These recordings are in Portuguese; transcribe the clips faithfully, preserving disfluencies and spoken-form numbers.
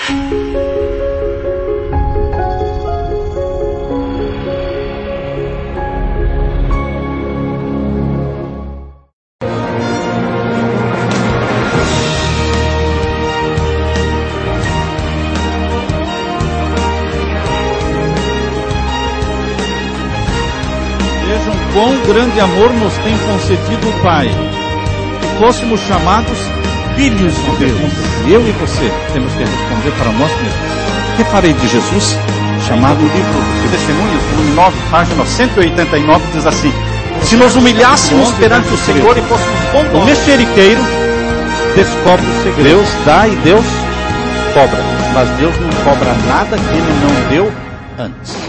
Quão grande amor nos tem concedido o Pai, que fôssemos chamados filhos de Deus. Eu e você temos que responder para nós mesmos. Que farei de Jesus? Chamado o livro de Testemunhos, volume nove, página cento e oitenta e nove, diz assim: se nos humilhássemos perante o Senhor e fôssemos bondosos, o mexeriqueiro descobre o segredo. Deus dá e Deus cobra, mas Deus não cobra nada que Ele não deu antes.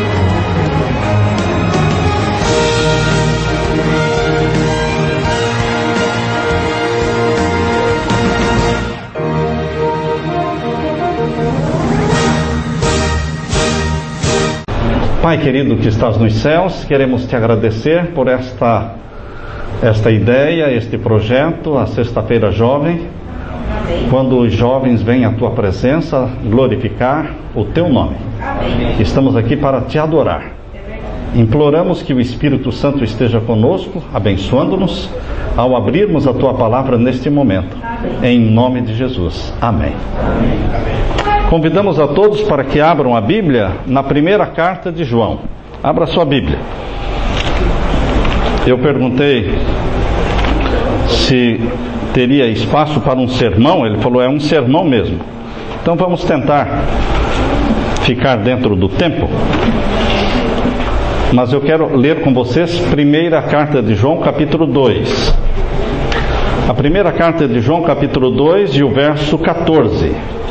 Pai querido que estás nos céus, queremos te agradecer por esta, esta ideia, este projeto, a Sexta-feira Jovem, quando os jovens vêm à tua presença glorificar o teu nome. Estamos aqui para te adorar. Imploramos que o Espírito Santo esteja conosco, abençoando-nos, ao abrirmos a tua palavra neste momento. Em nome de Jesus. Amém. Convidamos a todos para que abram a Bíblia na primeira carta de João. Abra sua Bíblia. Eu perguntei se teria espaço para um sermão. Ele falou, é um sermão mesmo. Então vamos tentar ficar dentro do tempo. Mas eu quero ler com vocês primeira carta de João, capítulo dois. A primeira carta de João, capítulo dois, e o verso catorze.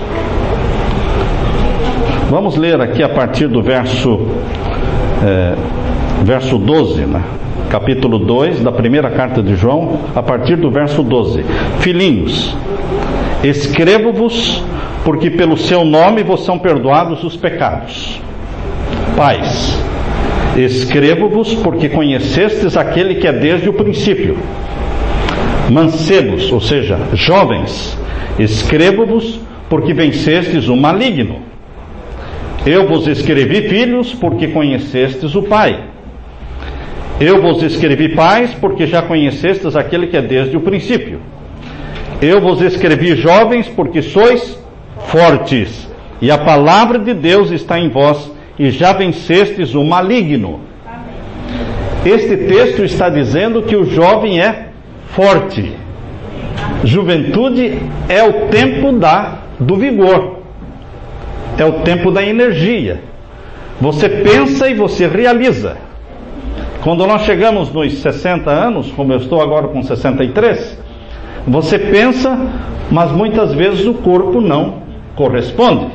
Vamos ler aqui a partir do verso, é, verso doze, né? Capítulo dois da primeira carta de João, a partir do verso doze. Filhinhos, escrevo-vos, porque pelo seu nome vos são perdoados os pecados. Pais, escrevo-vos, porque conhecestes aquele que é desde o princípio. Mancebos, ou seja, jovens, escrevo-vos, porque vencestes o maligno. Eu vos escrevi, filhos, porque conhecestes o Pai. Eu vos escrevi, pais, porque já conhecestes aquele que é desde o princípio. Eu vos escrevi, jovens, porque sois fortes, e a palavra de Deus está em vós, e já vencestes o maligno. Este texto está dizendo que o jovem é forte. Juventude é o tempo da, do vigor. É o tempo da energia. Você pensa e você realiza. Quando nós chegamos nos sessenta anos, como eu estou agora com sessenta e três, você pensa, mas muitas vezes o corpo não corresponde.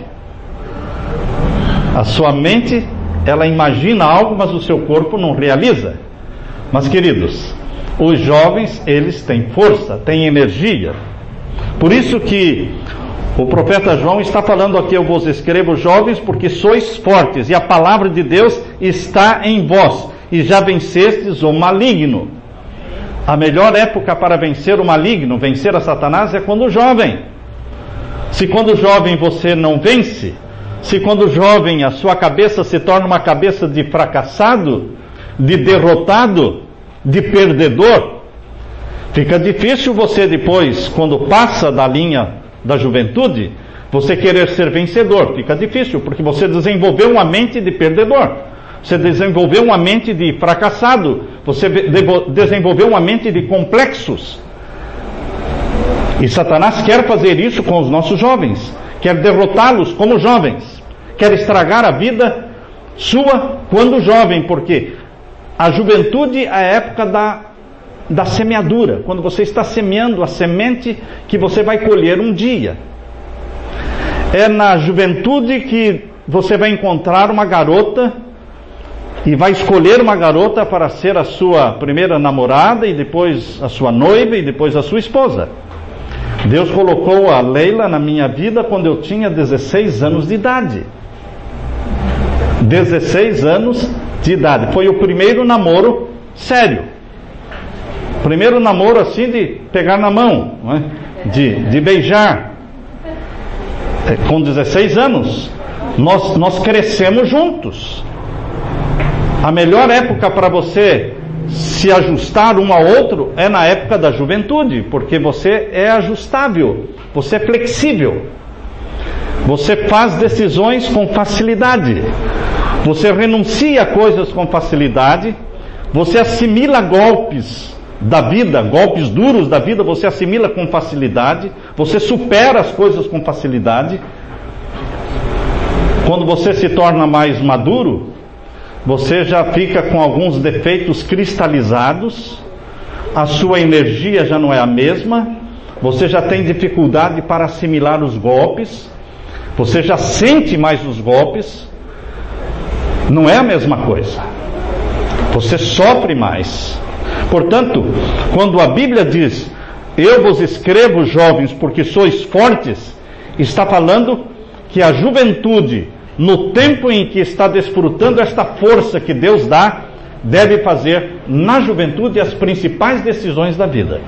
A sua mente, ela imagina algo, mas o seu corpo não realiza. Mas queridos, os jovens, eles têm força, têm energia. Por isso que o profeta João está falando aqui, eu vos escrevo, jovens, porque sois fortes, e a palavra de Deus está em vós, e já vencestes o maligno. A melhor época para vencer o maligno, vencer a Satanás, é quando jovem. Se quando jovem você não vence, se quando jovem a sua cabeça se torna uma cabeça de fracassado, de derrotado, de perdedor, fica difícil você depois, quando passa da linha da juventude, você querer ser vencedor. Fica difícil, porque você desenvolveu uma mente de perdedor, você desenvolveu uma mente de fracassado, você desenvolveu uma mente de complexos. E Satanás quer fazer isso com os nossos jovens, quer derrotá-los como jovens, quer estragar a vida sua quando jovem, porque a juventude é a época da da semeadura, quando você está semeando a semente que você vai colher um dia. É na juventude que você vai encontrar uma garota e vai escolher uma garota para ser a sua primeira namorada, e depois a sua noiva, e depois a sua esposa. Deus colocou a Leila na minha vida quando eu tinha dezesseis anos de idade. dezesseis anos de idade. Foi o primeiro namoro sério. Primeiro namoro assim de pegar na mão, não é? de, de beijar. com dezesseis anos, nós, nós crescemos juntos. A melhor época para você se ajustar um ao outro é na época da juventude, porque você é ajustável, você é flexível, você faz decisões com facilidade, você renuncia a coisas com facilidade, você assimila golpes da vida, golpes duros da vida, você assimila com facilidade, você supera as coisas com facilidade. Quando você se torna mais maduro, você já fica com alguns defeitos cristalizados, a sua energia já não é a mesma, você já tem dificuldade para assimilar os golpes, você já sente mais os golpes, não é a mesma coisa, você sofre mais. Portanto, quando a Bíblia diz, eu vos escrevo, jovens, porque sois fortes, está falando que a juventude, no tempo em que está desfrutando esta força que Deus dá, deve fazer na juventude as principais decisões da vida.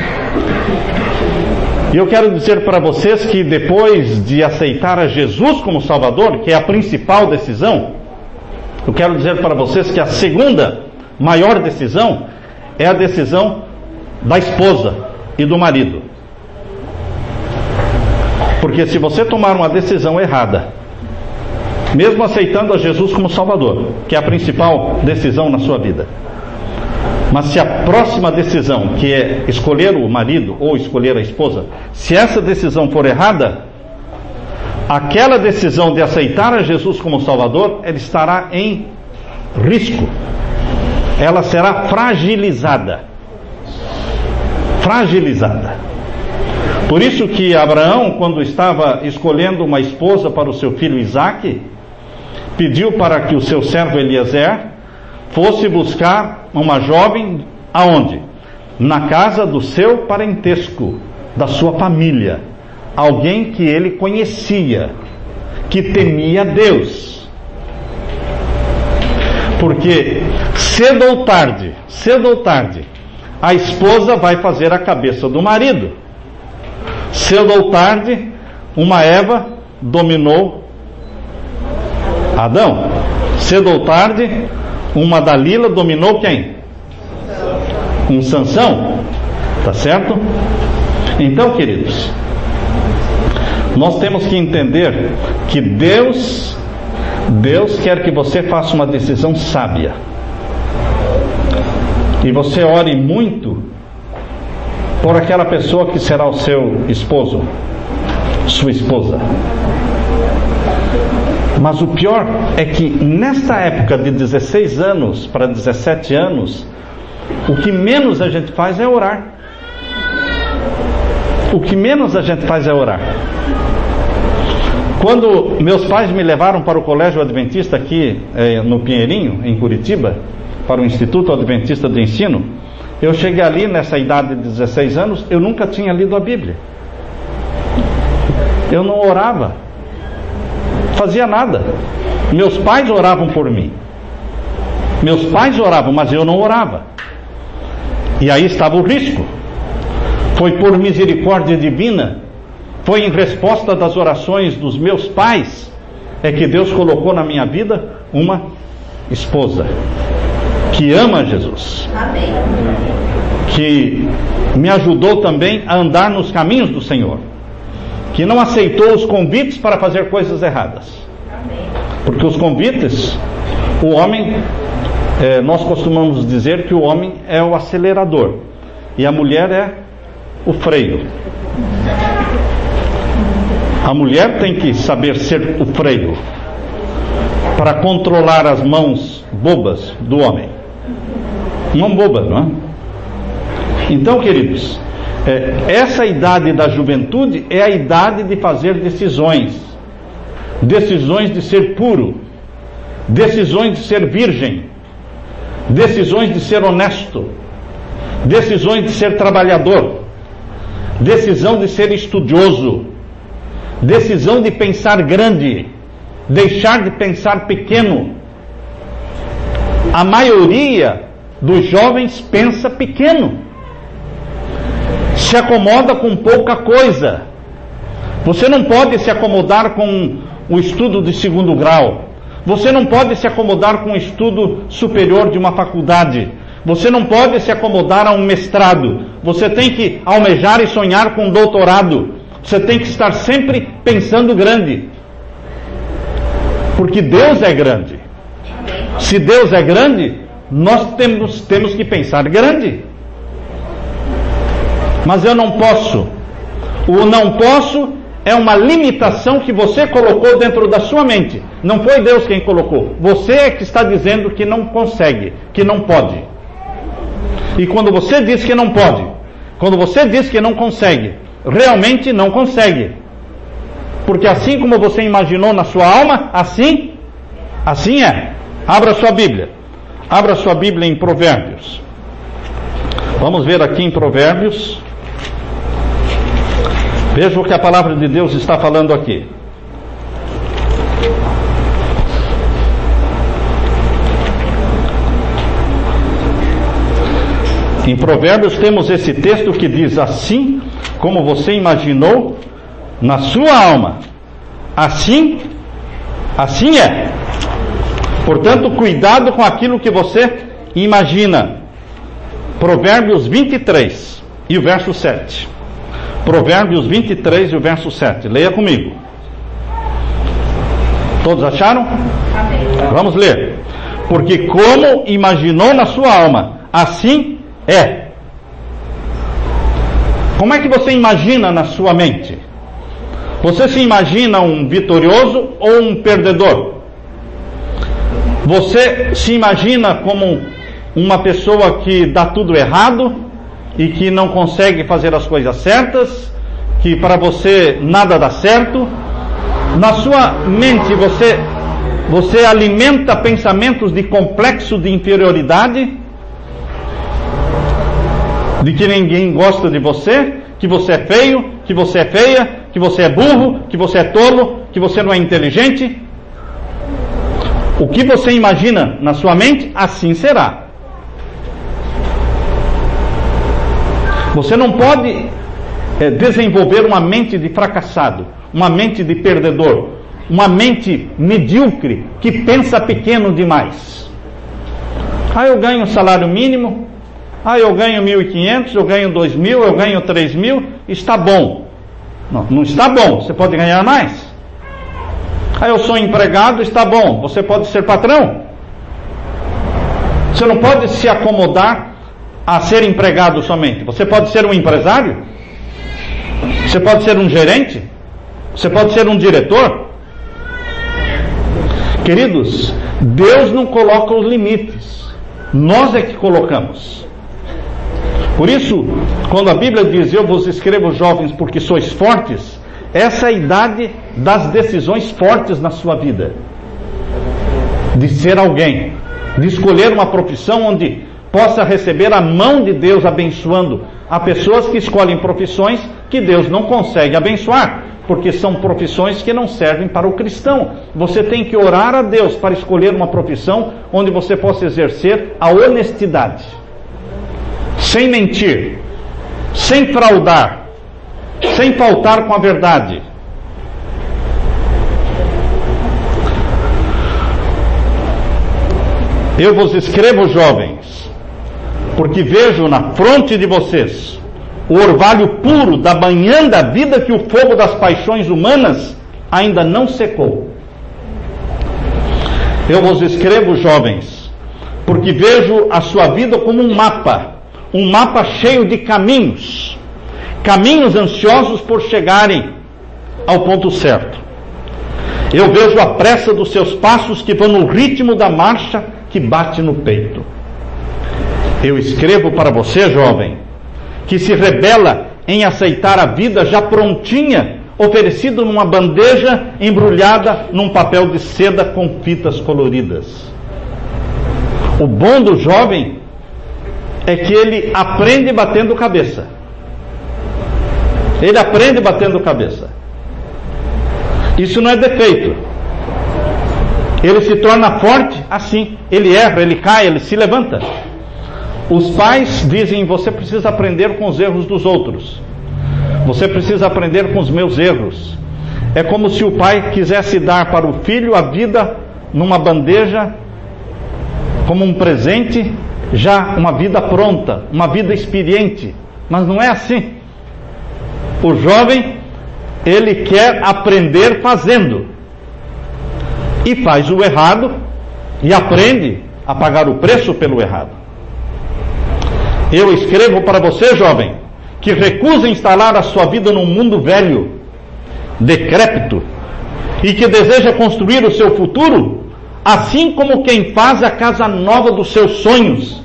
E eu quero dizer para vocês que depois de aceitar a Jesus como Salvador, que é a principal decisão, eu quero dizer para vocês que a segunda maior decisão é a decisão da esposa e do marido. Porque se você tomar uma decisão errada, mesmo aceitando a Jesus como Salvador, que é a principal decisão na sua vida, mas se a próxima decisão, que é escolher o marido ou escolher a esposa, se essa decisão for errada, aquela decisão de aceitar a Jesus como Salvador, ela estará em risco, ela será fragilizada. Fragilizada. Por isso que Abraão, quando estava escolhendo uma esposa para o seu filho Isaque, pediu para que o seu servo Eliezer fosse buscar uma jovem aonde? Na casa do seu parentesco, da sua família, alguém que ele conhecia, que temia Deus. Porque cedo ou tarde, cedo ou tarde, a esposa vai fazer a cabeça do marido. Cedo ou tarde, uma Eva dominou Adão. Cedo ou tarde, uma Dalila dominou quem? Um Sansão. Tá certo? Então, queridos, nós temos que entender que Deus, Deus quer que você faça uma decisão sábia. E você ore muito por aquela pessoa que será o seu esposo, sua esposa. Mas o pior é que nesta época de dezesseis anos para dezessete anos, o que menos a gente faz é orar. O que menos a gente faz é orar. Quando meus pais me levaram para o Colégio Adventista aqui eh, no Pinheirinho, em Curitiba, para o Instituto Adventista de Ensino, eu cheguei ali nessa idade de dezesseis anos, eu nunca tinha lido a Bíblia. Eu não orava, fazia nada. Meus pais oravam por mim. Meus pais oravam, mas eu não orava. E aí estava o risco. Foi por misericórdia divina, foi em resposta das orações dos meus pais, é que Deus colocou na minha vida uma esposa que ama Jesus. Amém. Que me ajudou também a andar nos caminhos do Senhor, que não aceitou os convites para fazer coisas erradas. Amém. Porque os convites, o homem, é, nós costumamos dizer que o homem é o acelerador e a mulher é o freio. A mulher tem que saber ser o freio para controlar as mãos bobas do homem. Mão boba, não é? Então, queridos, é, essa idade da juventude é a idade de fazer decisões, decisões de ser puro, decisões de ser virgem, decisões de ser honesto, decisões de ser trabalhador, decisão de ser estudioso, decisão de pensar grande, deixar de pensar pequeno. A maioria dos jovens pensa pequeno, se acomoda com pouca coisa. Você não pode se acomodar com o estudo de segundo grau. Você não pode se acomodar com o estudo superior de uma faculdade. Você não pode se acomodar a um mestrado. Você tem que almejar e sonhar com um doutorado. Você tem que estar sempre pensando grande. Porque Deus é grande. Se Deus é grande, nós temos, temos que pensar grande. Mas eu não posso. O não posso é uma limitação que você colocou dentro da sua mente. Não foi Deus quem colocou. Você é que está dizendo que não consegue, que não pode. E quando você diz que não pode, quando você diz que não consegue, realmente não consegue. Porque assim como você imaginou na sua alma, assim, assim é. Abra sua Bíblia. Abra sua Bíblia em Provérbios. Vamos ver aqui em Provérbios. Veja o que a palavra de Deus está falando aqui. Em Provérbios temos esse texto que diz: assim como você imaginou na sua alma, assim, assim é. Portanto, cuidado com aquilo que você imagina. Provérbios vinte e três e o verso sete. Provérbios vinte e três e o verso sete. Leia comigo. Todos acharam? Amém. Vamos ler. Porque como imaginou na sua alma, assim é. Como é que você imagina na sua mente? Você se imagina um vitorioso ou um perdedor? Você se imagina como uma pessoa que dá tudo errado e que não consegue fazer as coisas certas, que para você nada dá certo? Na sua mente você, você alimenta pensamentos de complexo de inferioridade, de que ninguém gosta de você, que você é feio, que você é feia, que você é burro, que você é tolo, que você não é inteligente. O que você imagina na sua mente, assim será. Você não pode é, desenvolver uma mente de fracassado, uma mente de perdedor, uma mente medíocre que pensa pequeno demais. Ah, eu ganho salário mínimo, ah, eu ganho mil e quinhentos, eu ganho dois mil, eu ganho três mil, está bom. Não, não está bom, você pode ganhar mais. Ah, eu sou empregado, está bom, você pode ser patrão. Você não pode se acomodar a ser empregado somente. Você pode ser um empresário, você pode ser um gerente, você pode ser um diretor. Queridos, Deus não coloca os limites, nós é que colocamos. Por isso, quando a Bíblia diz: eu vos escrevo, jovens, porque sois fortes, essa é a idade das decisões fortes na sua vida, de ser alguém, de escolher uma profissão onde possa receber a mão de Deus abençoando. Há pessoas que escolhem profissões que Deus não consegue abençoar, porque são profissões que não servem para o cristão. Você tem que orar a Deus para escolher uma profissão onde você possa exercer a honestidade, sem mentir, sem fraudar, sem faltar com a verdade. Eu vos escrevo, jovens, porque vejo na fronte de vocês o orvalho puro da manhã da vida, que o fogo das paixões humanas ainda não secou. Eu vos escrevo, jovens, porque vejo a sua vida como um mapa, um mapa cheio de caminhos, caminhos ansiosos por chegarem ao ponto certo. Eu vejo a pressa dos seus passos que vão no ritmo da marcha que bate no peito. Eu escrevo para você, jovem, que se rebela em aceitar a vida já prontinha, oferecido numa bandeja embrulhada num papel de seda com fitas coloridas. O bom do jovem é que ele aprende batendo cabeça. Ele aprende batendo cabeça. Isso não é defeito. Ele se torna forte assim. Ele erra, ele cai, ele se levanta. Os pais dizem: você precisa aprender com os erros dos outros. Você precisa aprender com os meus erros. É como se o pai quisesse dar para o filho a vida numa bandeja, como um presente, já uma vida pronta, uma vida experiente. Mas não é assim. O jovem, ele quer aprender fazendo. E faz o errado e aprende a pagar o preço pelo errado. Eu escrevo para você, jovem, que recusa instalar a sua vida num mundo velho, decrépito, e que deseja construir o seu futuro, assim como quem faz a casa nova dos seus sonhos.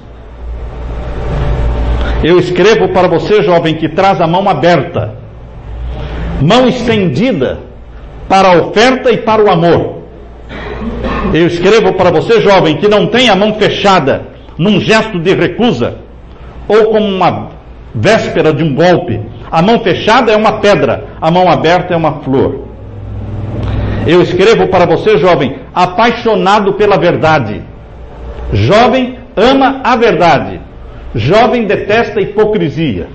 Eu escrevo para você, jovem, que traz a mão aberta, mão estendida para a oferta e para o amor. Eu escrevo para você, jovem, que não tem a mão fechada num gesto de recusa, ou como uma véspera de um golpe. A mão fechada é uma pedra, a mão aberta é uma flor. Eu escrevo para você, jovem, apaixonado pela verdade. Jovem ama a verdade. Jovem detesta a hipocrisia.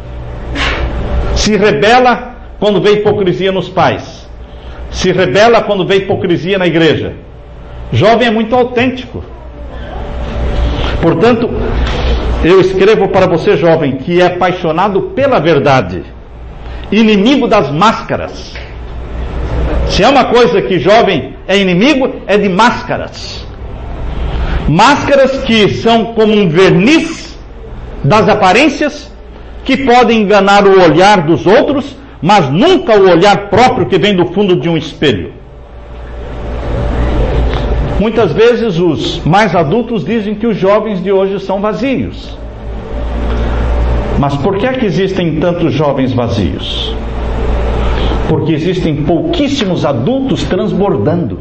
Se rebela quando vê hipocrisia nos pais. Se rebela quando vê hipocrisia na igreja. Jovem é muito autêntico. Portanto, eu escrevo para você, jovem, que é apaixonado pela verdade, inimigo das máscaras. Se é uma coisa que jovem é inimigo, é de máscaras. Máscaras que são como um verniz das aparências, que podem enganar o olhar dos outros, mas nunca o olhar próprio que vem do fundo de um espelho. Muitas vezes os mais adultos dizem que os jovens de hoje são vazios. Mas por que é que existem tantos jovens vazios? Porque existem pouquíssimos adultos transbordando.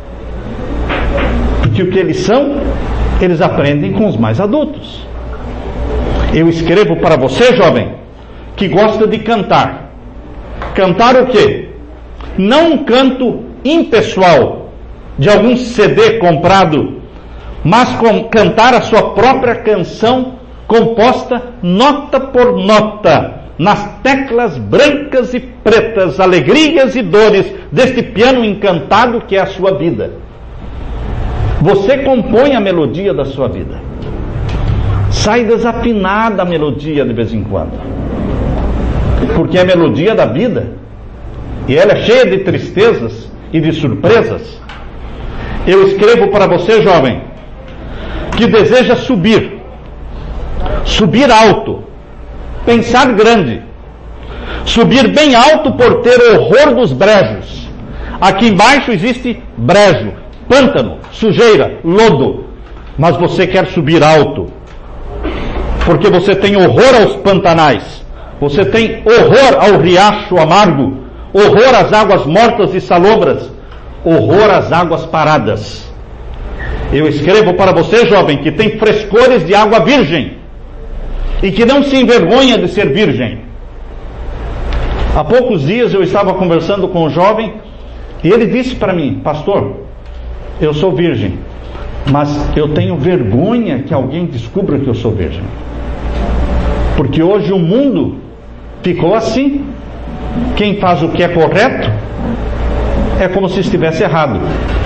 Porque o que eles são, eles aprendem com os mais adultos. Eu escrevo para você, jovem, que gosta de cantar. Cantar o quê? Não um canto impessoal, de algum C D comprado, mas com, cantar a sua própria canção, composta nota por nota, nas teclas brancas e pretas, alegrias e dores deste piano encantado que é a sua vida. Você compõe a melodia da sua vida. Sai desafinada a melodia de vez em quando, porque é a melodia da vida, e ela é cheia de tristezas e de surpresas. Eu escrevo para você, jovem, que deseja subir, subir alto, pensar grande, subir bem alto por ter horror dos brejos. Aqui embaixo existe brejo, pântano, sujeira, lodo, mas você quer subir alto, porque você tem horror aos pantanais, você tem horror ao riacho amargo, horror às águas mortas e salobras, horror às águas paradas. Eu escrevo para você, jovem, que tem frescores de água virgem e que não se envergonha de ser virgem. Há poucos dias eu estava conversando com um jovem e ele disse para mim: pastor, eu sou virgem, mas eu tenho vergonha que alguém descubra que eu sou virgem, porque hoje o mundo ficou assim. Quem faz o que é correto é como se estivesse errado.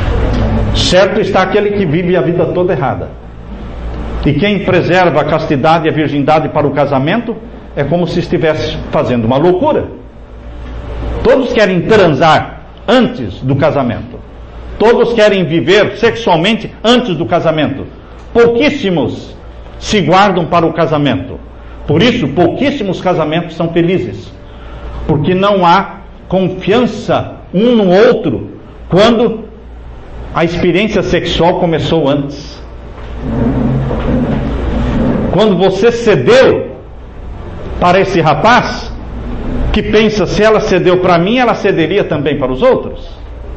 Certo está aquele que vive a vida toda errada. E quem preserva a castidade e a virgindade para o casamento é como se estivesse fazendo uma loucura. Todos querem transar antes do casamento. Todos querem viver sexualmente antes do casamento. Pouquíssimos se guardam para o casamento. Por isso, pouquíssimos casamentos são felizes. Porque não há confiança um no outro quando a experiência sexual começou antes. Quando você cedeu para esse rapaz, que pensa, se ela cedeu para mim, ela cederia também para os outros.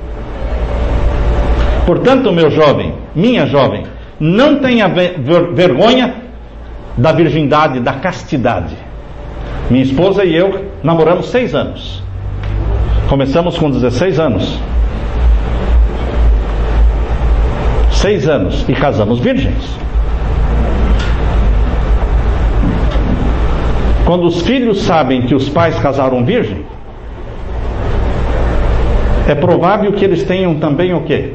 Portanto, meu jovem, minha jovem, não tenha vergonha da virgindade, da castidade. Minha esposa e eu namoramos seis anos. Começamos com dezesseis anos. Seis anos e casamos virgens. Quando os filhos sabem que os pais casaram virgem, é provável que eles tenham também o quê?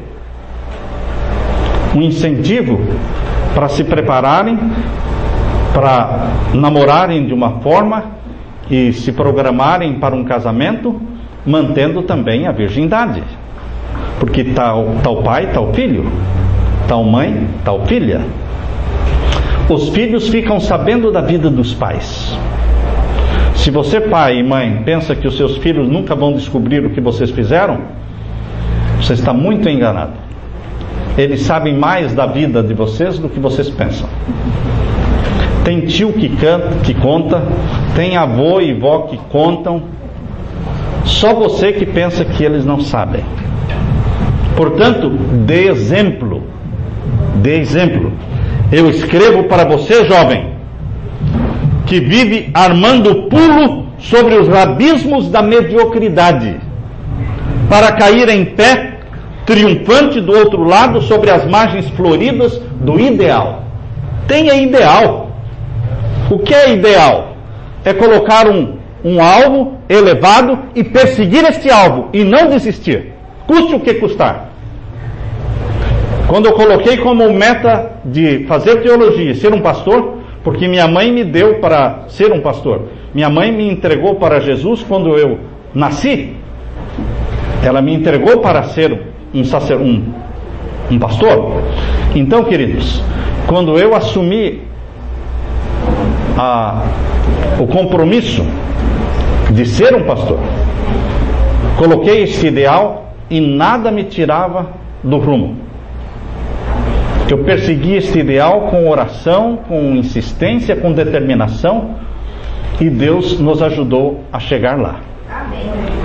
Um incentivo para se prepararem, para namorarem de uma forma e se programarem para um casamento, mantendo também a virgindade. Porque tal, tal pai, tal filho, tal mãe, tal filha. Os filhos ficam sabendo da vida dos pais. Se você, pai e mãe, pensa que os seus filhos nunca vão descobrir o que vocês fizeram, você está muito enganado. Eles sabem mais da vida de vocês do que vocês pensam. Tem tio que canta, que conta, tem avô e vó que contam. Só você que pensa que eles não sabem. Portanto, dê exemplo. Dê exemplo. Eu escrevo para você, jovem, que vive armando pulo sobre os abismos da mediocridade, para cair em pé, triunfante do outro lado, sobre as margens floridas do ideal. Tenha ideal. O que é ideal? É colocar um, um alvo elevado e perseguir este alvo, e não desistir, custe o que custar. Quando eu coloquei como meta de fazer teologia, ser um pastor, porque minha mãe me deu para ser um pastor. Minha mãe me entregou para Jesus quando eu nasci. Ela me entregou para ser um, sacer, um, um pastor. Então, queridos, quando eu assumi a, o compromisso de ser um pastor, coloquei esse ideal e nada me tirava do rumo. Eu persegui este ideal com oração, com insistência, com determinação, e Deus nos ajudou a chegar lá. Amém.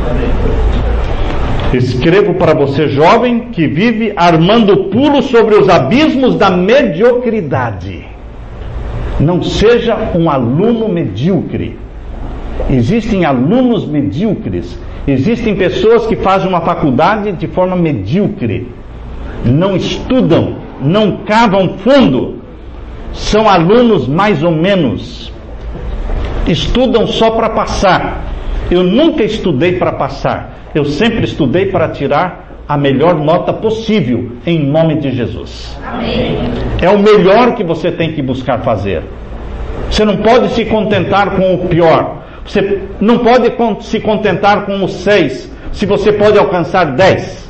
Escrevo para você, jovem, que vive armando pulo sobre os abismos da mediocridade. Não seja um aluno medíocre. Existem alunos medíocres. Existem pessoas que fazem uma faculdade de forma medíocre. Não estudam, não cavam fundo, são alunos mais ou menos, estudam só para passar. Eu nunca estudei para passar, eu sempre estudei para tirar a melhor nota possível, em nome de Jesus. Amém. É o melhor que você tem que buscar fazer. Você não pode se contentar com o pior, você não pode se contentar com o seis, se você pode alcançar dez.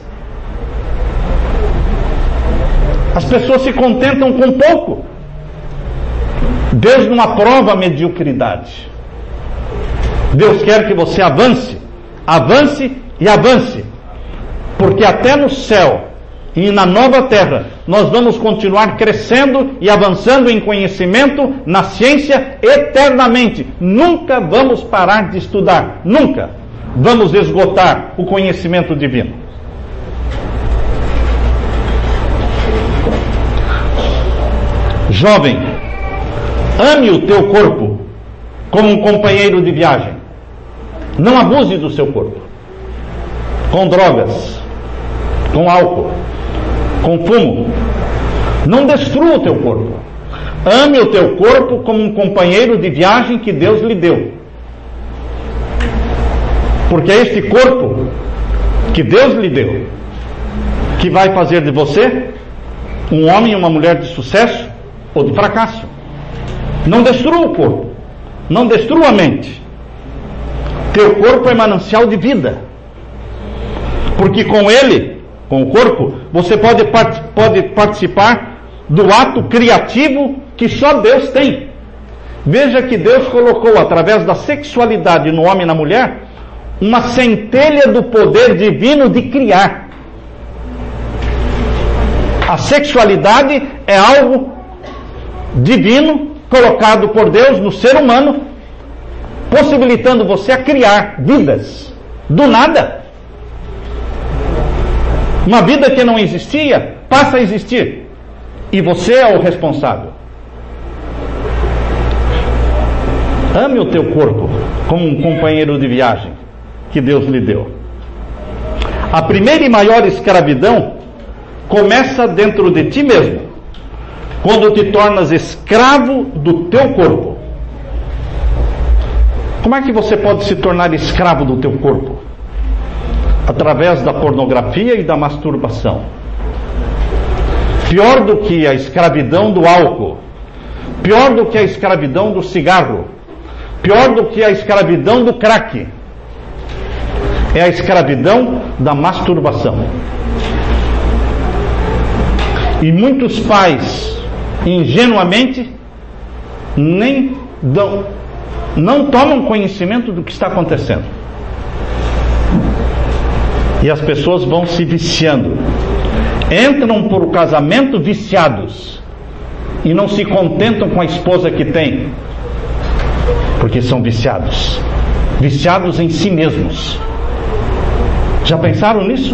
As pessoas se contentam com pouco. Deus não aprova a mediocridade. Deus quer que você avance, avance e avance, porque até no céu e na nova terra nós vamos continuar crescendo e avançando em conhecimento, na ciência, eternamente. Nunca vamos parar de estudar, nunca vamos esgotar o conhecimento divino. Jovem, ame o teu corpo como um companheiro de viagem. Não abuse do seu corpo com drogas, com álcool, com fumo. Não destrua o teu corpo. Ame o teu corpo como um companheiro de viagem que Deus lhe deu. Porque é este corpo que Deus lhe deu que vai fazer de você um homem e uma mulher de sucesso ou de fracasso. Não destrua o corpo, não destrua a mente. Teu corpo é manancial de vida, porque com ele, com o corpo, você pode, part- pode participar do ato criativo que só Deus tem. Veja que Deus colocou através da sexualidade no homem e na mulher uma centelha do poder divino de criar. A sexualidade é algo divino colocado por Deus no ser humano, possibilitando você a criar vidas do nada. Uma vida que não existia passa a existir, e você é o responsável. Ame o teu corpo como um companheiro de viagem que Deus lhe deu. A primeira e maior escravidão começa dentro de ti mesmo, quando te tornas escravo do teu corpo. Como é que você pode se tornar escravo do teu corpo? Através da pornografia e da masturbação. Pior do que a escravidão do álcool, pior do que a escravidão do cigarro, pior do que a escravidão do crack, é a escravidão da masturbação. E muitos pais, ingenuamente, nem dão, não tomam conhecimento do que está acontecendo. E as pessoas vão se viciando. Entram por casamento viciados e não se contentam com a esposa que tem, porque são viciados, viciados em si mesmos. Já pensaram nisso?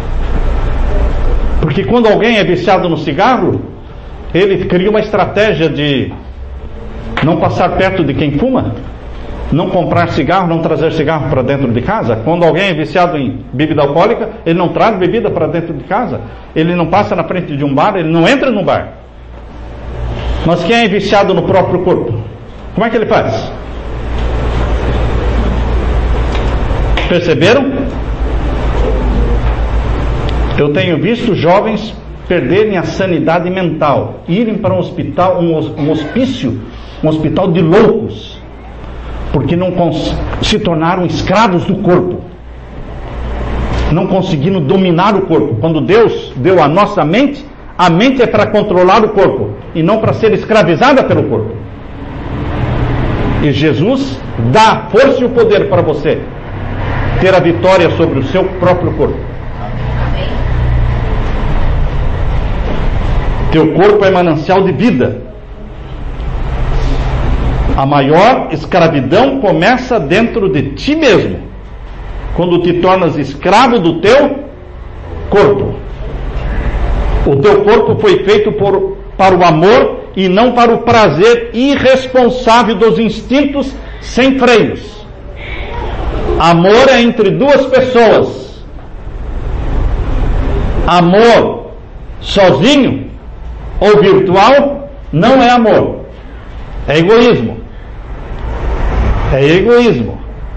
Porque quando alguém é viciado no cigarro, ele cria uma estratégia de não passar perto de quem fuma, não comprar cigarro, não trazer cigarro para dentro de casa. Quando alguém é viciado em bebida alcoólica, ele não traz bebida para dentro de casa, ele não passa na frente de um bar, ele não entra no bar. Mas quem é viciado no próprio corpo, como é que ele faz? Perceberam? Eu tenho visto jovens perderem a sanidade mental, irem para um hospital, um, um hospício, um hospital de loucos, porque não cons- se tornaram escravos do corpo, não conseguindo dominar o corpo. Quando Deus deu a nossa mente, a mente é para controlar o corpo e não para ser escravizada pelo corpo. E Jesus dá a força e o poder para você ter a vitória sobre o seu próprio corpo. Teu corpo é manancial de vida. A maior escravidão começa dentro de ti mesmo, quando te tornas escravo do teu corpo. O teu corpo foi feito por, para o amor e não para o prazer irresponsável dos instintos sem freios. Amor é entre duas pessoas. Amor sozinho ou virtual não é amor, é egoísmo. É egoísmo.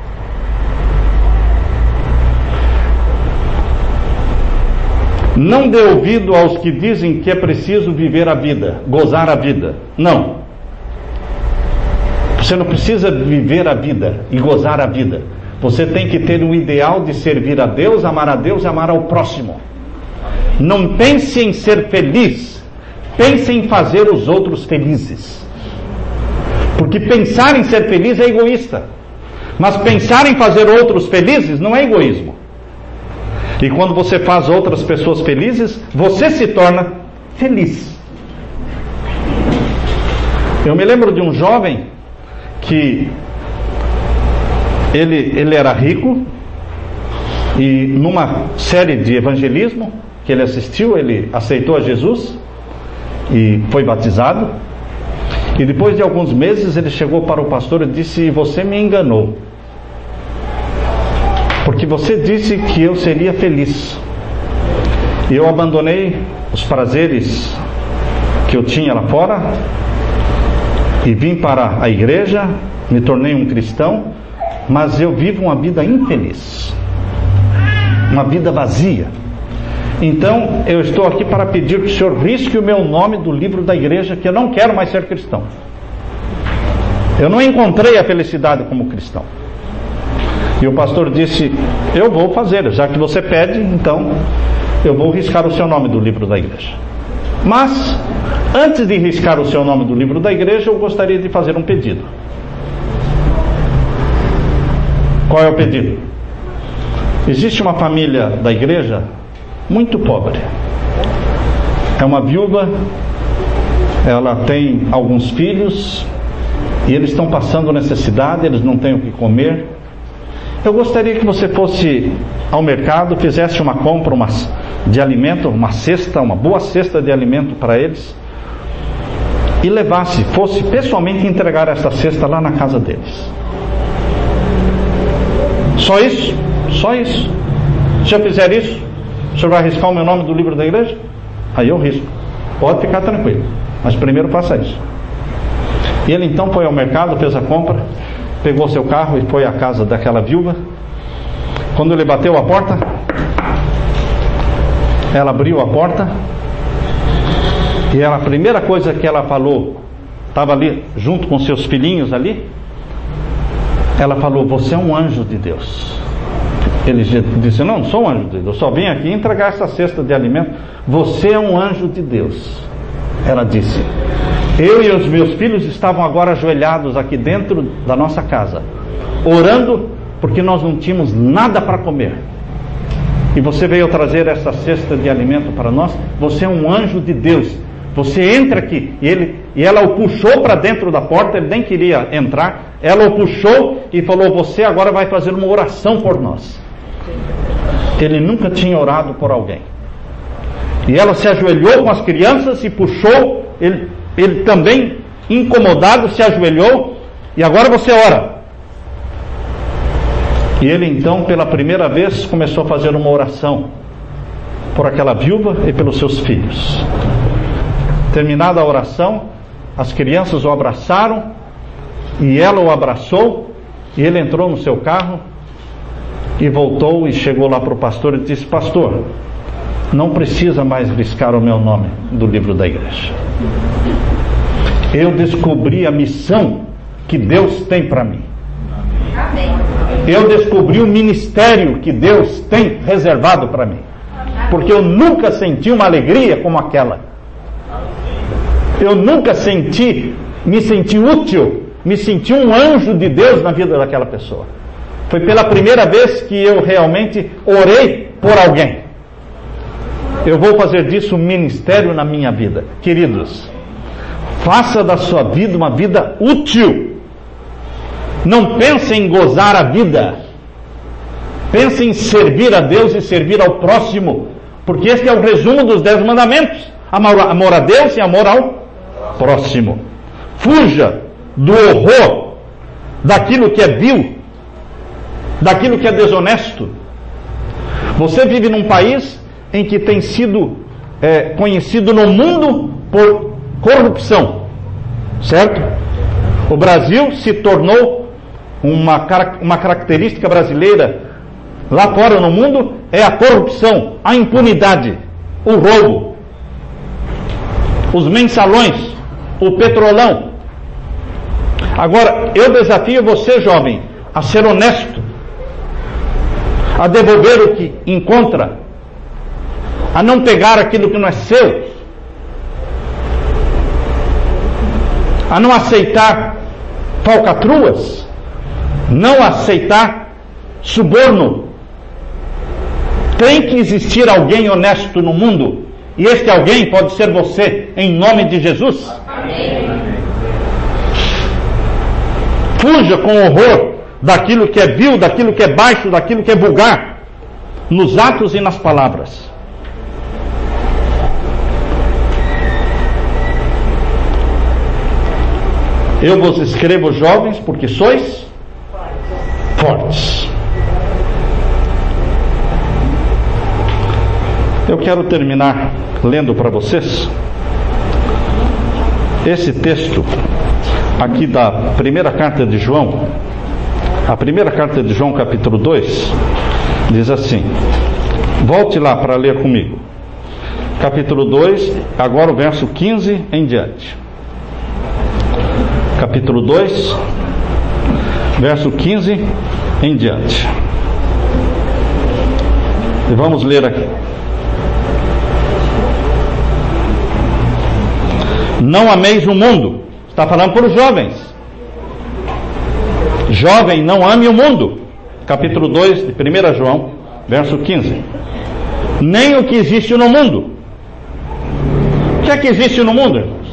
Não dê ouvido aos que dizem que é preciso viver a vida, gozar a vida. Não. Você não precisa viver a vida e gozar a vida. Você tem que ter um ideal de servir a Deus, amar a Deus e amar ao próximo. Não pense em ser feliz, pense em fazer os outros felizes. Porque pensar em ser feliz é egoísta, mas pensar em fazer outros felizes não é egoísmo. E quando você faz outras pessoas felizes, você se torna feliz. Eu me lembro de um jovem que ele, ele era rico, e numa série de evangelismo que ele assistiu, ele aceitou a Jesus e foi batizado. E depois de alguns meses ele chegou para o pastor e disse: você me enganou, porque você disse que eu seria feliz. E eu abandonei os prazeres que eu tinha lá fora e vim para a igreja, me tornei um cristão, mas eu vivo uma vida infeliz, uma vida vazia. Então eu estou aqui para pedir que o senhor risque o meu nome do livro da igreja, que eu não quero mais ser cristão. Eu não encontrei a felicidade como cristão. E o pastor disse: eu vou fazer, já que você pede, então eu vou riscar o seu nome do livro da igreja. Mas antes de riscar o seu nome do livro da igreja, eu gostaria de fazer um pedido. Qual é o pedido? Existe uma família da igreja muito pobre. É uma viúva, ela tem alguns filhos e eles estão passando necessidade, eles não têm o que comer. Eu gostaria que você fosse ao mercado, fizesse uma compra uma, de alimento, uma cesta, uma boa cesta de alimento para eles, e levasse, fosse pessoalmente entregar essa cesta lá na casa deles. Só isso? Só isso. Se eu fizer isso, o senhor vai arriscar o meu nome do livro da igreja? Aí eu risco. Pode ficar tranquilo, mas primeiro faça isso. E ele então foi ao mercado, fez a compra pegou seu carro e foi à casa daquela viúva. Quando ele bateu a porta, ela abriu a porta, e ela, a primeira coisa que ela falou, estava ali junto com seus filhinhos ali, ela falou: você é um anjo de Deus. Ele disse: não, não sou um anjo de Deus, eu só vim aqui entregar essa cesta de alimento. Você é um anjo de Deus. Ela disse: eu e os meus filhos estavam agora ajoelhados aqui dentro da nossa casa, orando, porque nós não tínhamos nada para comer, e você veio trazer essa cesta de alimento para nós. Você é um anjo de Deus. Você entra aqui. E, ele, e ela o puxou para dentro da porta. Ele nem queria entrar. Ela o puxou e falou: você agora vai fazer uma oração por nós. Ele nunca tinha orado por alguém. E ela se ajoelhou com as crianças e puxou. Ele, ele também, incomodado, se ajoelhou. E agora você ora. E ele então, pela primeira vez, começou a fazer uma oração por aquela viúva e pelos seus filhos. Terminada a oração, as crianças o abraçaram, e ela o abraçou, e ele entrou no seu carro e voltou e chegou lá para o pastor e disse: pastor, não precisa mais riscar o meu nome do livro da igreja. Eu descobri a missão que Deus tem para mim. Eu descobri o ministério que Deus tem reservado para mim, porque eu nunca senti uma alegria como aquela. Eu nunca senti, me senti útil, me senti um anjo de Deus na vida daquela pessoa. Foi pela primeira vez que eu realmente orei por alguém. Eu vou fazer disso um ministério na minha vida. Queridos, faça da sua vida uma vida útil. Não pense em gozar a vida. Pense em servir a Deus e servir ao próximo, porque este é o resumo dos dez mandamentos: amor, amor a Deus e amor ao próximo. Fuja do horror daquilo que é vil, daquilo que é desonesto. Você vive num país em que tem sido é, conhecido no mundo por corrupção, certo? O Brasil se tornou uma, uma característica brasileira lá fora no mundo, é a corrupção, a impunidade, o roubo, os mensalões, o petrolão. Agora, eu desafio você, jovem, a ser honesto, a devolver o que encontra, a não pegar aquilo que não é seu, a não aceitar falcatruas, não aceitar suborno. Tem que existir alguém honesto no mundo, e este alguém pode ser você, em nome de Jesus. Amém. Fuja com horror daquilo que é vil, daquilo que é baixo, daquilo que é vulgar, nos atos e nas palavras. Eu vos escrevo, jovens, porque sois fortes. Eu quero terminar lendo para vocês esse texto aqui da primeira carta de João. A primeira carta de João, capítulo dois, diz assim. Volte lá para ler comigo. Capítulo dois, agora o verso quinze em diante. Capítulo dois, verso quinze em diante. E vamos ler aqui. Não ameis o mundo. Está falando para os jovens. Jovem, não ame o mundo. Capítulo dois de primeira João, verso quinze. Nem o que existe no mundo. O que é que existe no mundo, irmãos?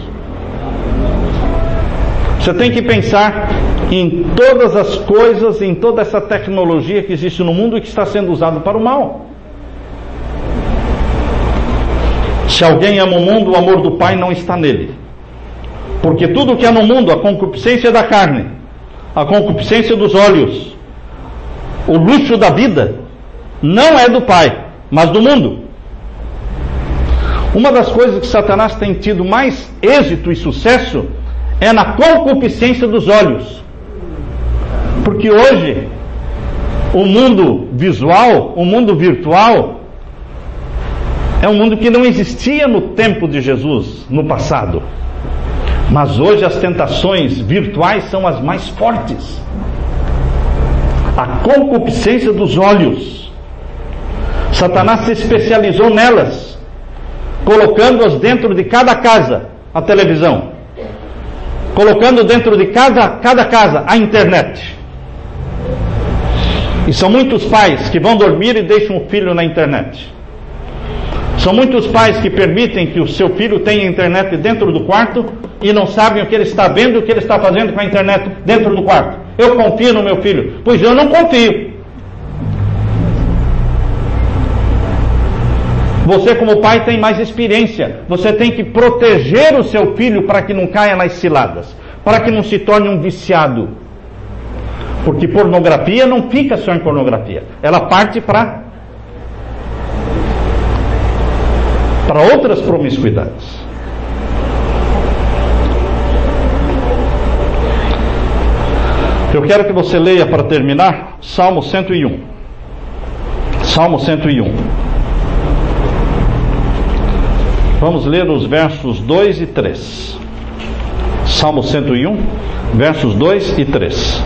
Você tem que pensar em todas as coisas, em toda essa tecnologia que existe no mundo e que está sendo usada para o mal. Se alguém ama o mundo, o amor do Pai não está nele. Porque tudo que há no mundo, a concupiscência da carne, a concupiscência dos olhos, o luxo da vida, não é do Pai, mas do mundo. Uma das coisas que Satanás tem tido mais êxito e sucesso é na concupiscência dos olhos. Porque hoje, o mundo visual, o mundo virtual, é um mundo que não existia no tempo de Jesus, no passado. Mas hoje as tentações virtuais são as mais fortes. A concupiscência dos olhos. Satanás se especializou nelas, colocando-as dentro de cada casa, a televisão. Colocando dentro de cada, cada casa, a internet. E são muitos pais que vão dormir e deixam o filho na internet. São muitos pais que permitem que o seu filho tenha internet dentro do quarto e não sabem o que ele está vendo e o que ele está fazendo com a internet dentro do quarto. Eu confio no meu filho. Pois eu não confio. Você, como pai, tem mais experiência. Você tem que proteger o seu filho para que não caia nas ciladas, para que não se torne um viciado. Porque pornografia não fica só em pornografia. Ela parte para para outras promiscuidades. Eu quero que você leia, para terminar, Salmo cento e um. Salmo cento e um. Vamos ler os versos dois e três. Salmo cento e um, versos dois e três.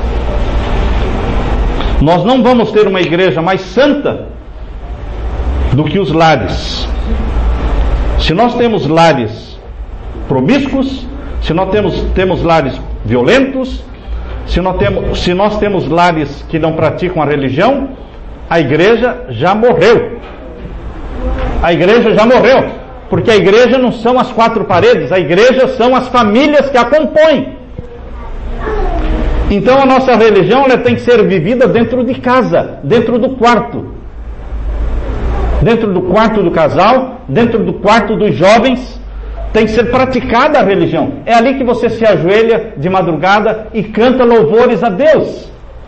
Nós não vamos ter uma igreja mais santa do que os lares. Se nós temos lares promíscuos, se nós temos, temos lares violentos, se nós, temos, se nós temos lares que não praticam a religião, a igreja já morreu. A igreja já morreu. Porque a igreja não são as quatro paredes, a igreja são as famílias que a compõem. Então a nossa religião, ela tem que ser vivida dentro de casa, dentro do quarto. Dentro do quarto do casal, dentro do quarto dos jovens, tem que ser praticada a religião. É ali que você se ajoelha de madrugada e canta louvores a Deus.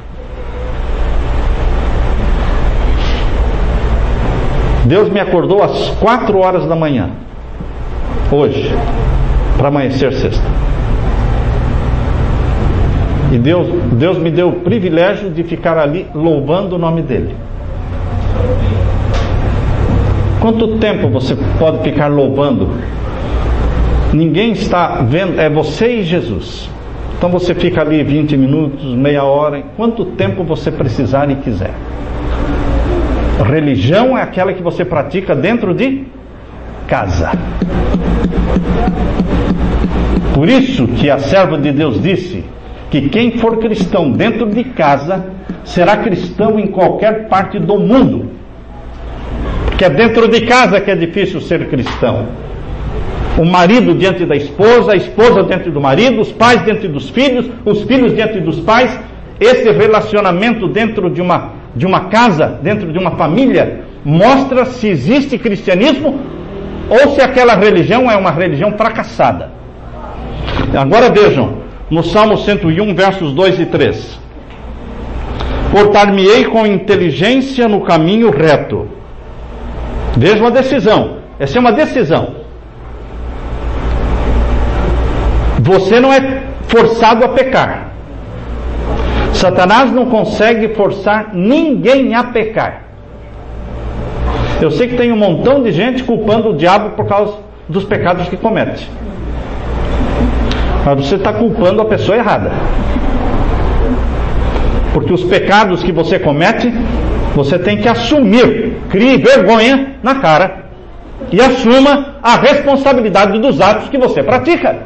Deus me acordou às quatro horas da manhã, hoje, para amanhecer sexta. E Deus, Deus me deu o privilégio de ficar ali louvando o nome dEle. Quanto tempo você pode ficar louvando? Ninguém está vendo, é você e Jesus. Então você fica ali vinte minutos, meia hora, quanto tempo você precisar e quiser. Religião é aquela que você pratica dentro de casa. Por isso que a serva de Deus disse que quem for cristão dentro de casa será cristão em qualquer parte do mundo. Porque é dentro de casa que é difícil ser cristão. O marido diante da esposa, a esposa diante do marido, os pais diante dos filhos, os filhos diante dos pais. Esse relacionamento dentro de uma, de uma casa, dentro de uma família, mostra se existe cristianismo ou se aquela religião é uma religião fracassada. Agora vejam, no Salmo cento e um, versos dois e três. Portar-me-ei com inteligência no caminho reto. Vejam a decisão. Essa é uma decisão. Você não é forçado a pecar. Satanás não consegue forçar ninguém a pecar. Eu sei que tem um montão de gente culpando o diabo por causa dos pecados que comete. Mas você está culpando a pessoa errada. Porque os pecados que você comete, você tem que assumir. Crie vergonha na cara e assuma a responsabilidade dos atos que você pratica.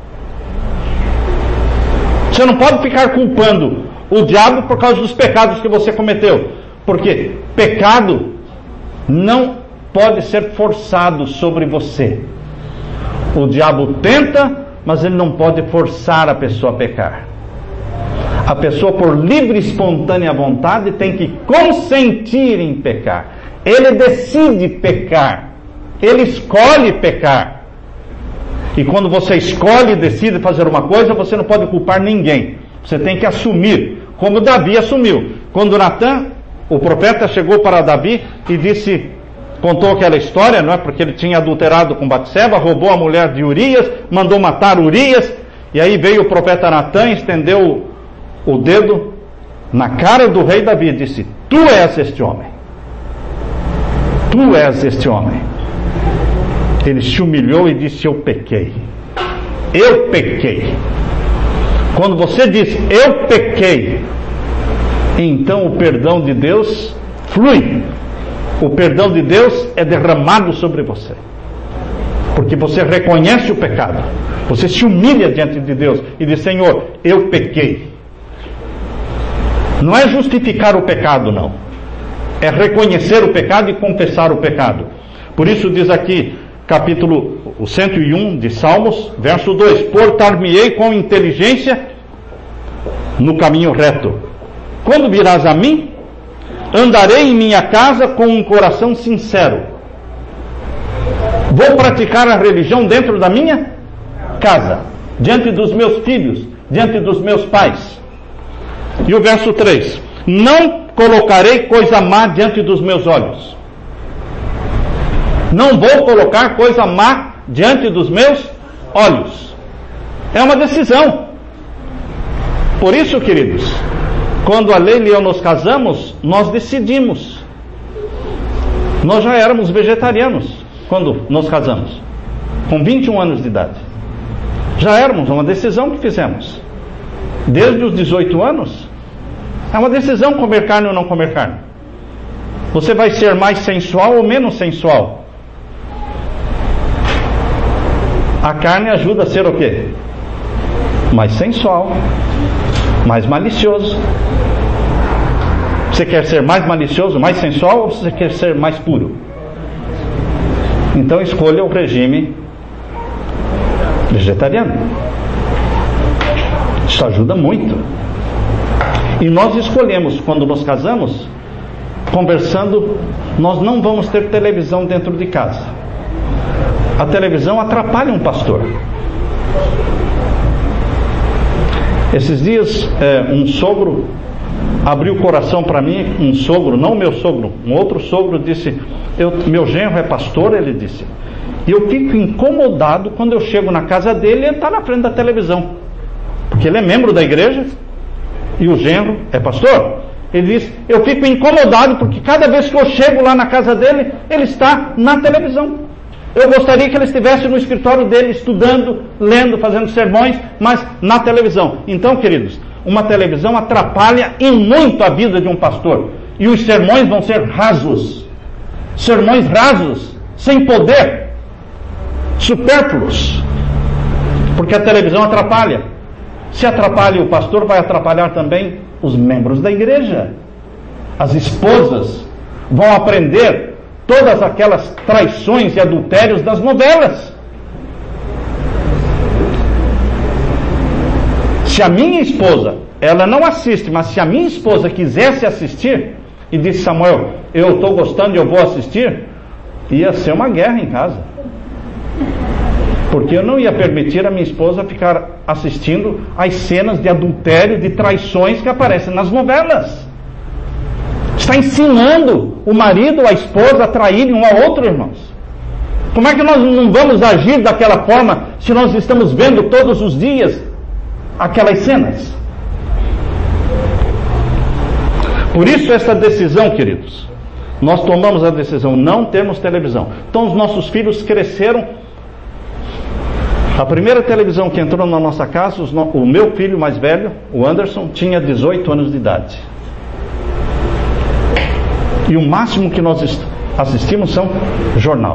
Você não pode ficar culpando o diabo por causa dos pecados que você cometeu. Porque pecado não pode ser forçado sobre você. O diabo tenta, mas ele não pode forçar a pessoa a pecar. A pessoa, por livre e espontânea vontade, tem que consentir em pecar. Ele decide pecar. Ele escolhe pecar. E quando você escolhe e decide fazer uma coisa, você não pode culpar ninguém. Você tem que assumir, como Davi assumiu. Quando Natan, o profeta, chegou para Davi e disse, contou aquela história, não é? Porque ele tinha adulterado com Batseba, roubou a mulher de Urias, mandou matar Urias, e aí veio o profeta Natan, estendeu o dedo na cara do rei Davi e disse: tu és este homem, tu és este homem. Ele se humilhou e disse: eu pequei, eu pequei. Quando você diz eu pequei, então o perdão de Deus flui, o perdão de Deus é derramado sobre você, porque você reconhece o pecado, você se humilha diante de Deus e diz: Senhor, eu pequei. Não é justificar o pecado, não, é reconhecer o pecado e confessar o pecado. Por isso diz aqui, capítulo cento e um de Salmos, verso dois: portar-me-ei com inteligência no caminho reto. Quando virás a mim, andarei em minha casa com um coração sincero. Vou praticar a religião dentro da minha casa, diante dos meus filhos, diante dos meus pais. E o verso três: não colocarei coisa má diante dos meus olhos. Não vou colocar coisa má diante dos meus olhos. É uma decisão. Por isso, queridos, quando a Leila e eu nos casamos, nós decidimos. Nós já éramos vegetarianos quando nos casamos, com vinte e um anos de idade. Já éramos, uma decisão que fizemos. Desde os dezoito anos, é uma decisão comer carne ou não comer carne. Você vai ser mais sensual ou menos sensual? A carne ajuda a ser o quê? Mais sensual, mais malicioso. Você quer ser mais malicioso, mais sensual, ou você quer ser mais puro? Então escolha o regime vegetariano. Isso ajuda muito. E nós escolhemos, quando nos casamos, conversando, nós não vamos ter televisão dentro de casa. A televisão atrapalha um pastor. Esses dias, é, um sogro abriu o coração para mim, um sogro, não meu sogro, um outro sogro disse: eu, meu genro é pastor, ele disse, e eu fico incomodado quando eu chego na casa dele e ele está na frente da televisão, porque ele é membro da igreja e o genro é pastor. Ele disse: eu fico incomodado porque cada vez que eu chego lá na casa dele, ele está na televisão. Eu gostaria que ele estivesse no escritório dele estudando, lendo, fazendo sermões, mas na televisão. Então, queridos, uma televisão atrapalha e muito a vida de um pastor. E os sermões vão ser rasos. Sermões rasos, sem poder, supérfluos. Porque a televisão atrapalha. Se atrapalha o pastor, vai atrapalhar também os membros da igreja. As esposas vão aprender todas aquelas traições e adultérios das novelas. Se a minha esposa, ela não assiste, mas se a minha esposa quisesse assistir e disse: Samuel, eu estou gostando e eu vou assistir, ia ser uma guerra em casa, porque eu não ia permitir a minha esposa ficar assistindo as cenas de adultério, de traições que aparecem nas novelas. Está ensinando o marido, a esposa a traírem um ao outro, irmãos. Como é que nós não vamos agir daquela forma se nós estamos vendo todos os dias aquelas cenas? Por isso essa decisão, queridos, nós tomamos a decisão, não temos televisão. Então os nossos filhos cresceram. A primeira televisão que entrou na nossa casa, o meu filho mais velho, o Anderson, tinha dezoito anos de idade. E o máximo que nós assistimos são jornal.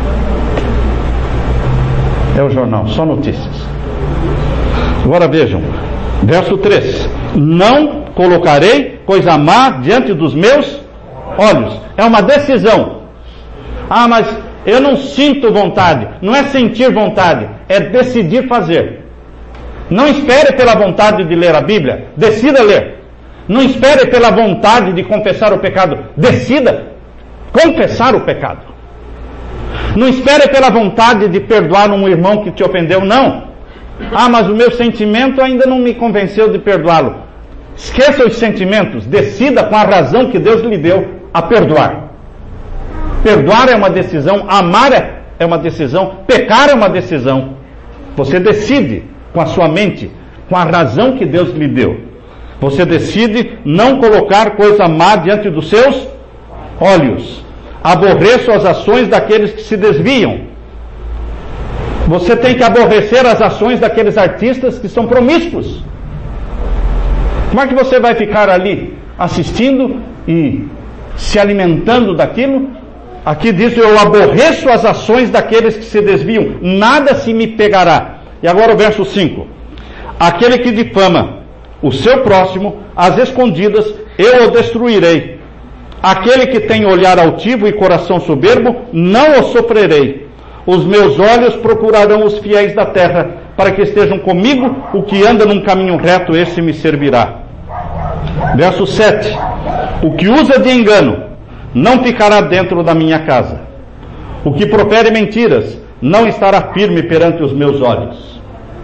É o jornal, só notícias. Agora vejam, verso três: não colocarei coisa má diante dos meus olhos. É uma decisão. Ah, mas eu não sinto vontade. Não é sentir vontade, é decidir fazer. Não espere pela vontade de ler a Bíblia, decida ler. Não espere pela vontade de confessar o pecado, decida confessar o pecado. Não espere pela vontade de perdoar um irmão que te ofendeu, não. Ah, mas o meu sentimento ainda não me convenceu de perdoá-lo. Esqueça os sentimentos, decida com a razão que Deus lhe deu a perdoar. Perdoar é uma decisão, amar é uma decisão, pecar é uma decisão. Você decide com a sua mente, com a razão que Deus lhe deu. Você decide não colocar coisa má diante dos seus olhos. Aborreço as ações daqueles que se desviam. Você tem que aborrecer as ações daqueles artistas que são promíscuos. Como é que você vai ficar ali assistindo e se alimentando daquilo? Aqui diz: eu aborreço as ações daqueles que se desviam, nada se me pegará. E agora o verso cinco: aquele que difama o seu próximo às escondidas, eu o destruirei. Aquele que tem olhar altivo e coração soberbo, não o sofrerei. Os meus olhos procurarão os fiéis da terra, para que estejam comigo. O que anda num caminho reto, esse me servirá. Verso sete: o que usa de engano não ficará dentro da minha casa. O que profere mentiras não estará firme perante os meus olhos.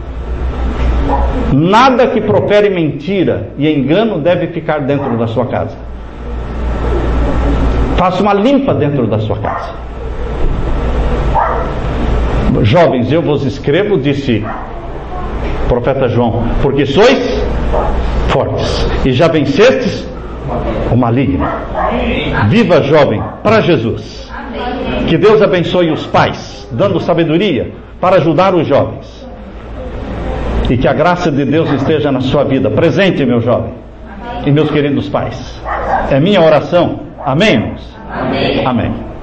Nada que profere mentira e engano deve ficar dentro da sua casa. Faça uma limpa dentro da sua casa. Jovens, eu vos escrevo, disse o profeta João, porque sois fortes e já vencestes o maligno. Viva, jovem, para Jesus. Que Deus abençoe os pais, dando sabedoria para ajudar os jovens. E que a graça de Deus esteja na sua vida. Presente, meu jovem e meus queridos pais. É minha oração. Amém, irmãos? Amém. Amém.